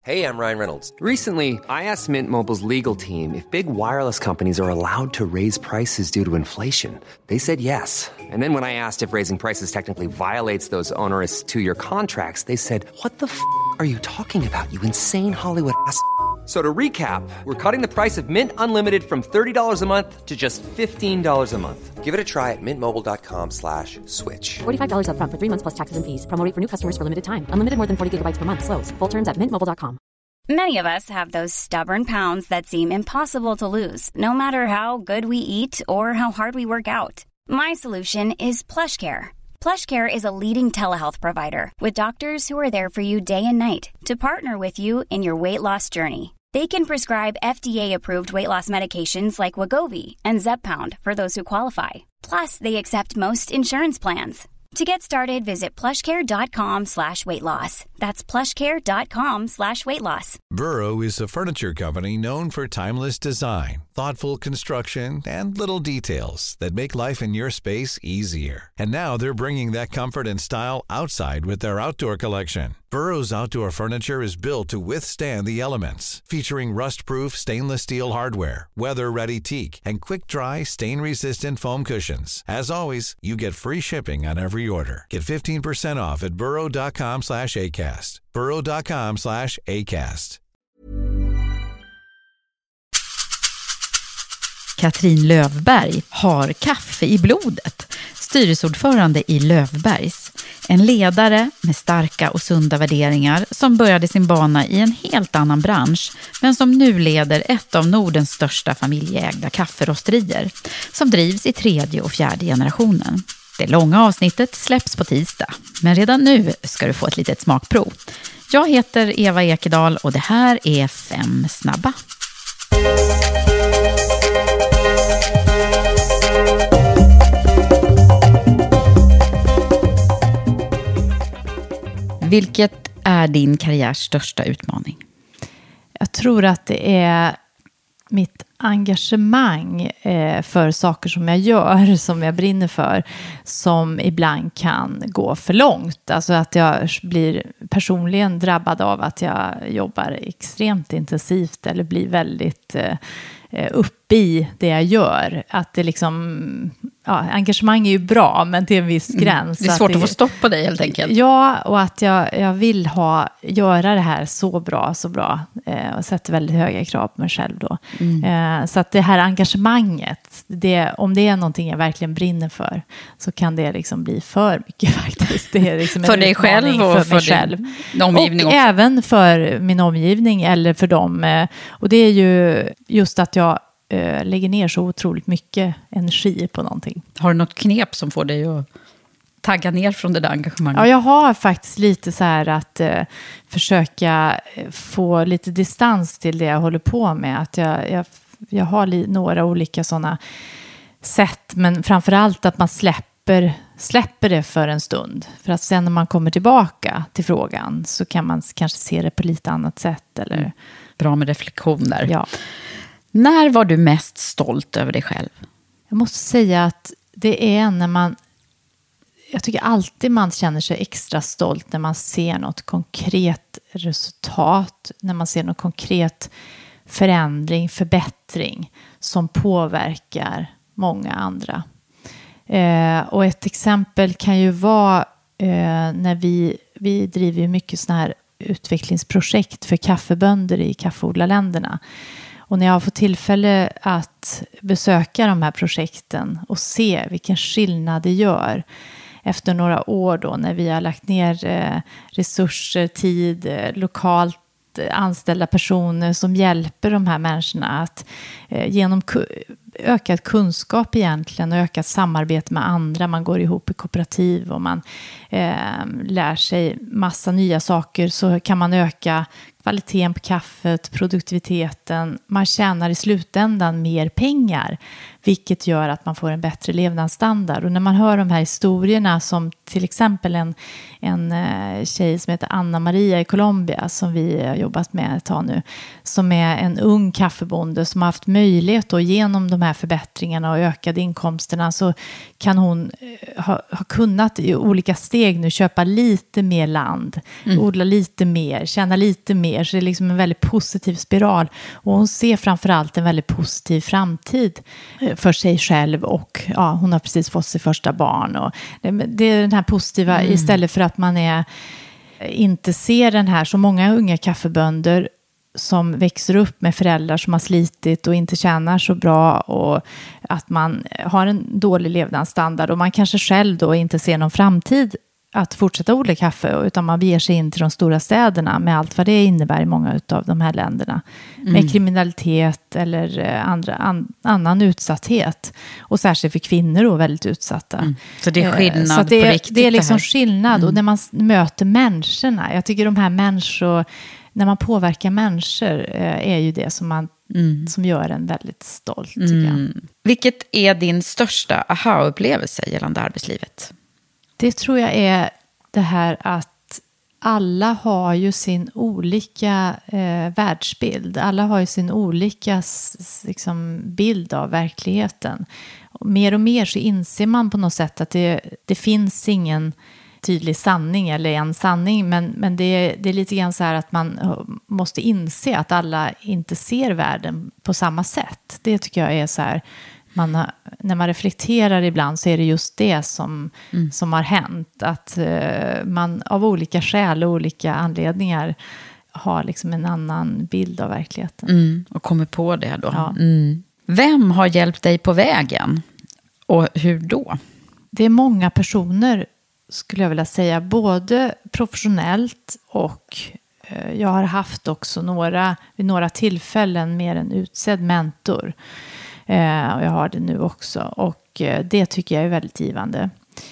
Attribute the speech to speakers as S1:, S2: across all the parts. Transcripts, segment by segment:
S1: Hey, I'm Ryan Reynolds. Recently, I asked Mint Mobile's legal team if big wireless companies are allowed to raise prices due to inflation. They said yes. And then when I asked if raising prices technically violates those onerous two-year contracts, they said, "What the are you talking about, you insane Hollywood ass?" So to recap, we're cutting the price of Mint Unlimited from $30 a month to just $15 a month. Give it a try at mintmobile.com/switch.
S2: $45 up front for 3 months plus taxes and fees. Promo rate for new customers for limited time. Unlimited more than 40 gigabytes per month. Slows full terms at mintmobile.com.
S3: Many of us have those stubborn pounds that seem impossible to lose, no matter how good we eat or how hard we work out. My solution is PlushCare. PlushCare is a leading telehealth provider with doctors who are there for you day and night to partner with you in your weight loss journey. They can prescribe FDA-approved weight loss medications like Wegovy and Zepbound for those who qualify. Plus, they accept most insurance plans. To get started, visit plushcare.com/weightloss. That's plushcare.com/weightloss.
S4: Burrow is a furniture company known for timeless design, thoughtful construction, and little details that make life in your space easier. And now they're bringing that comfort and style outside with their outdoor collection. Burrow's outdoor furniture is built to withstand the elements, featuring rust-proof stainless steel hardware, weather-ready teak, and quick-dry, stain-resistant foam cushions. As always, you get free shipping on every order. Get 15% off at burrow.com/acast. burrow.com/acast.
S5: Katrin Löfberg har kaffe i blodet. Styrelseordförande i Löfbergs. En ledare med starka och sunda värderingar som började sin bana i en helt annan bransch men som nu leder ett av Nordens största familjeägda kafferosterier som drivs i 3:e och 4:e generationen. Det långa avsnittet släpps på tisdag, men redan nu ska du få ett litet smakprov. Jag heter Eva Ekedal och det här är 5 snabba. Vilket är din karriärs största utmaning?
S6: Jag tror att det är mitt engagemang för saker som jag gör, som jag brinner för, som ibland kan gå för långt. Alltså att jag blir personligen drabbad av att jag jobbar extremt intensivt eller blir väldigt uppe i det jag gör. Att det liksom, ja, engagemang är ju bra, men till en viss gräns.
S5: Det är svårt att få stopp på dig helt enkelt.
S6: Ja, och att jag vill göra det här så bra. Och sätter väldigt höga krav på mig själv då. Så att det här engagemanget, om det är någonting jag verkligen brinner för, så kan det liksom bli för mycket faktiskt. Det är liksom
S5: för dig själv och för din omgivning
S6: och
S5: också.
S6: Även för min omgivning eller för dem. Och det är ju just att jag lägger ner så otroligt mycket energi på någonting.
S5: Har du något knep som får dig att tagga ner från det där engagemanget?
S6: Ja, jag har faktiskt lite så här att försöka få lite distans till det jag håller på med. Att jag har några olika sådana sätt, men framförallt att man släpper det för en stund. För att sen när man kommer tillbaka till frågan så kan man kanske se det på lite annat sätt. Eller...
S5: Bra med reflektion där.
S6: Ja.
S5: När var du mest stolt över dig själv?
S6: Jag måste säga att det är när jag tycker alltid man känner sig extra stolt när man ser något konkret resultat, när man ser något konkret förändring, förbättring som påverkar många andra. Och ett exempel kan ju vara när vi driver mycket såna här utvecklingsprojekt för kaffebönder i kaffeodlarländerna. Och när jag har fått tillfälle att besöka de här projekten och se vilken skillnad det gör efter några år då, när vi har lagt ner resurser, tid, lokalt anställda personer som hjälper de här människorna att genom ökad kunskap egentligen och ökat samarbete med andra. Man går ihop i kooperativ och man lär sig massa nya saker, så kan man öka kvaliteten på kaffet, produktiviteten. Man tjänar i slutändan mer pengar, vilket gör att man får en bättre levnadsstandard. Och när man hör de här historierna, som till exempel en tjej som heter Anna Maria i Colombia, som vi har jobbat med ett tag nu, som är en ung kaffebonde som har haft möjlighet och genom de här förbättringarna och ökade inkomsterna, så kan hon ha kunnat i olika steg nu köpa lite mer land, odla lite mer, tjäna lite mer ner. Så det är liksom en väldigt positiv spiral. Och hon ser framförallt en väldigt positiv framtid för sig själv. Och hon har precis fått sitt första barn. Och det är den här positiva, istället för att man inte ser den här, så många unga kaffebönder som växer upp med föräldrar som har slitit och inte tjänar så bra, och att man har en dålig levnadsstandard och man kanske själv då inte ser någon framtid att fortsätta odla kaffe, utan man beger sig in till de stora städerna med allt vad det innebär i många av de här länderna. Med kriminalitet eller annan utsatthet. Och särskilt för kvinnor då, väldigt utsatta.
S5: Så det är skillnad
S6: så
S5: på riktigt.
S6: Det är liksom skillnad. Och när man möter människorna, jag tycker de här när man påverkar människor är ju det som gör en väldigt stolt, tycker jag.
S5: Vilket är din största aha-upplevelse gällande arbetslivet?
S6: Det tror jag är det här att alla har ju sin olika världsbild. Alla har ju sin olika bild av verkligheten. Och mer så inser man på något sätt att det finns ingen tydlig sanning eller en sanning. Men det är lite grann så här att man måste inse att alla inte ser världen på samma sätt. Det tycker jag är så här... när man reflekterar ibland så är det just det som har hänt. Att man av olika skäl och olika anledningar har liksom en annan bild av verkligheten.
S5: Och kommer på det då.
S6: Ja.
S5: Vem har hjälpt dig på vägen? Och hur då?
S6: Det är många personer, skulle jag vilja säga. Både professionellt och jag har haft också vid några tillfällen mer en utsedd mentor. Och jag har det nu också. Och det tycker jag är väldigt givande.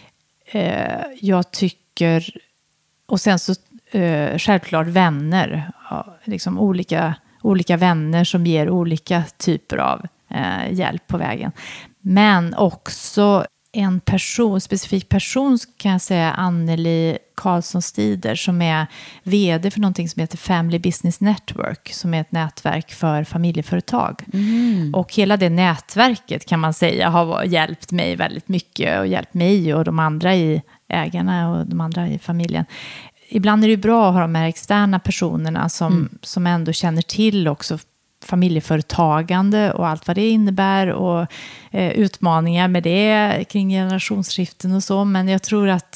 S6: Jag tycker... Och sen så självklart vänner. Liksom olika vänner som ger olika typer av hjälp på vägen. Men också en specifik person, kan jag säga, Anneli Karlsson-Stider, som är vd för någonting som heter Family Business Network, som är ett nätverk för familjeföretag. Och hela det nätverket, kan man säga, har hjälpt mig väldigt mycket, och hjälpt mig och de andra ägarna och de andra i familjen. Ibland är det bra att ha de här externa personerna som ändå känner till också familjeföretagande och allt vad det innebär, och utmaningar med det kring generationsskiften och så. Men jag tror att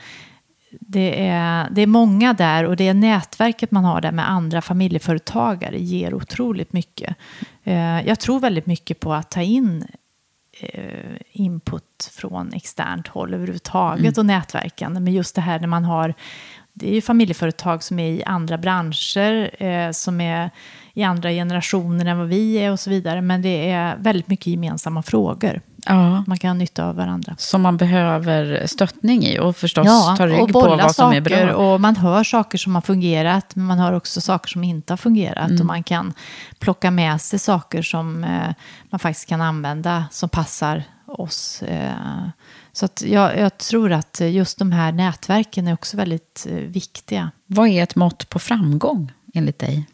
S6: det är många där, och det är nätverket man har där med andra familjeföretagare ger otroligt mycket. Jag tror väldigt mycket på att ta in input från externt håll överhuvudtaget och nätverkande. Men just det här när man har... Det är ju familjeföretag som är i andra branscher, som är i andra generationer än vad vi är och så vidare. Men det är väldigt mycket gemensamma frågor. Ja. Man kan ha nytta av varandra.
S5: Som man behöver stöttning i, och förstås ta rygg på vad som är bra.
S6: Och man hör saker som har fungerat, men man hör också saker som inte har fungerat. Och man kan plocka med sig saker som man faktiskt kan använda, som passar oss. Så att jag tror att just de här nätverken är också väldigt viktiga.
S5: Vad är ett mått på framgång enligt dig?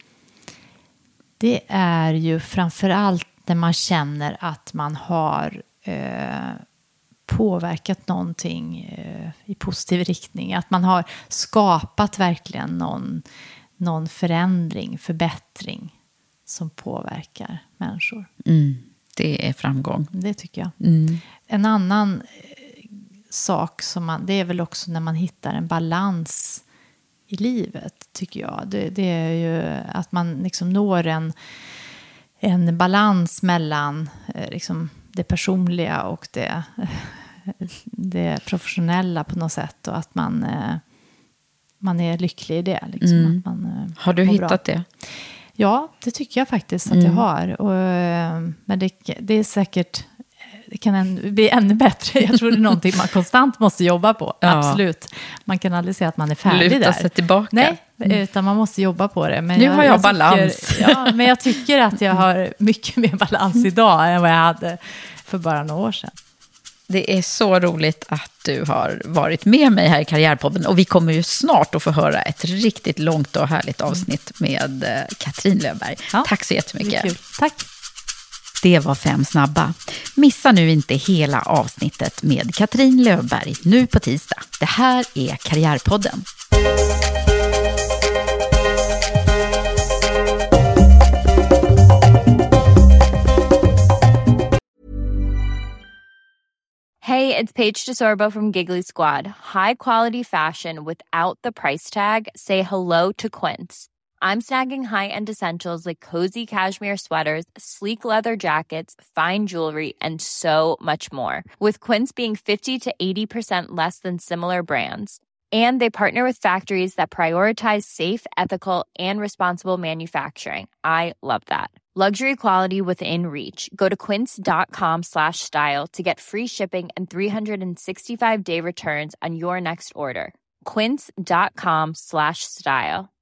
S6: Det är ju framförallt när man känner att man har påverkat någonting i positiv riktning. Att man har skapat verkligen någon förändring, förbättring som påverkar människor.
S5: Det är framgång.
S6: Det tycker jag. En annan sak det är väl också när man hittar en balans i livet, tycker jag. Det är ju att man liksom når en balans mellan liksom det personliga och det professionella på något sätt, och att man är lycklig i det. Liksom, att man
S5: har du hittat det?
S6: Ja, det tycker jag faktiskt att jag har. Men det är säkert... Det kan bli ännu bättre. Jag tror det är någonting man konstant måste jobba på. Ja. Absolut. Man kan aldrig säga att man är färdig där.
S5: Luta sig tillbaka.
S6: Nej, utan man måste jobba på det. Men
S5: nu har jag balans.
S6: Men jag tycker att jag har mycket mer balans idag än vad jag hade för bara några år sedan.
S5: Det är så roligt att du har varit med mig här i Karriärpodden. Och vi kommer ju snart att få höra ett riktigt långt och härligt avsnitt med Katrin Löfberg. Ja, tack så jättemycket.
S6: Det är kul. Tack.
S5: Det var 5 snabba. Missa nu inte hela avsnittet med Katrin Löfberg nu på tisdag. Det här är Karriärpodden.
S7: it's Paige DeSorbo from Giggly Squad. High quality fashion without the price tag. Say hello to Quince. I'm snagging high-end essentials like cozy cashmere sweaters, sleek leather jackets, fine jewelry, and so much more. With Quince being 50 to 80% less than similar brands. And they partner with factories that prioritize safe, ethical, and responsible manufacturing. I love that. Luxury quality within reach. Go to quince.com/style to get free shipping and 365-day returns on your next order. Quince.com/style.